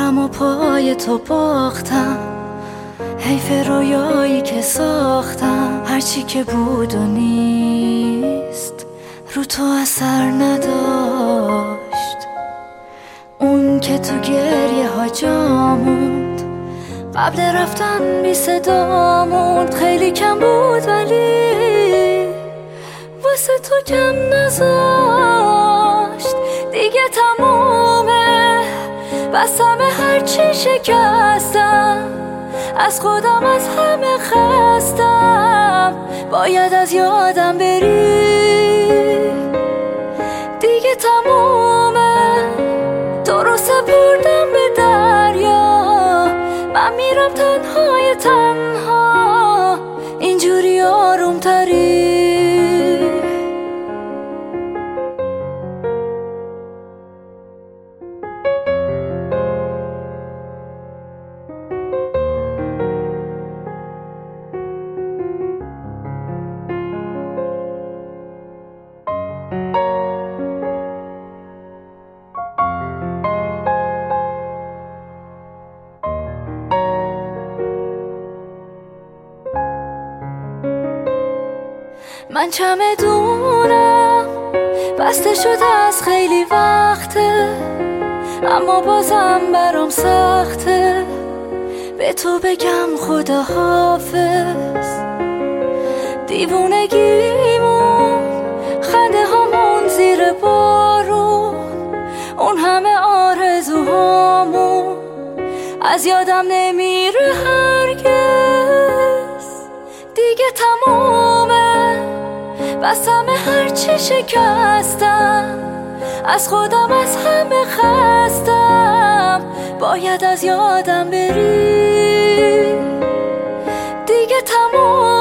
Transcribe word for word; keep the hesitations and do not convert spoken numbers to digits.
عمرم و پای تو باختم، حیف رویایی که ساختم. هرچی که بود و نیست رو تو اثر نداشت. اون که تو گریه ها جا موند، قبل رفتن بی صدا موند. خیلی کم بود ولی واسه تو کم نذاشت. دیگه تمومه، بستم هرچی شکستم. از خودم از همه خستم، باید از یادم بری. دیگه تمومه، تو رو سپردم به دریا. من میرم تنهای تنها، اینجوری آروم تری. من چمدونم بسته شده از خیلی وقته، اما بازم برام سخته به تو بگم خدا حافظ. دیوونگیمون، خنده هامون زیر بارون، اون همه آرزوهامون از یادم نمیره هرگز. دیگه تمومه، بستم هرچی شکستم. از خودم از همه خستم، باید از یادم بری. دیگه تمومه،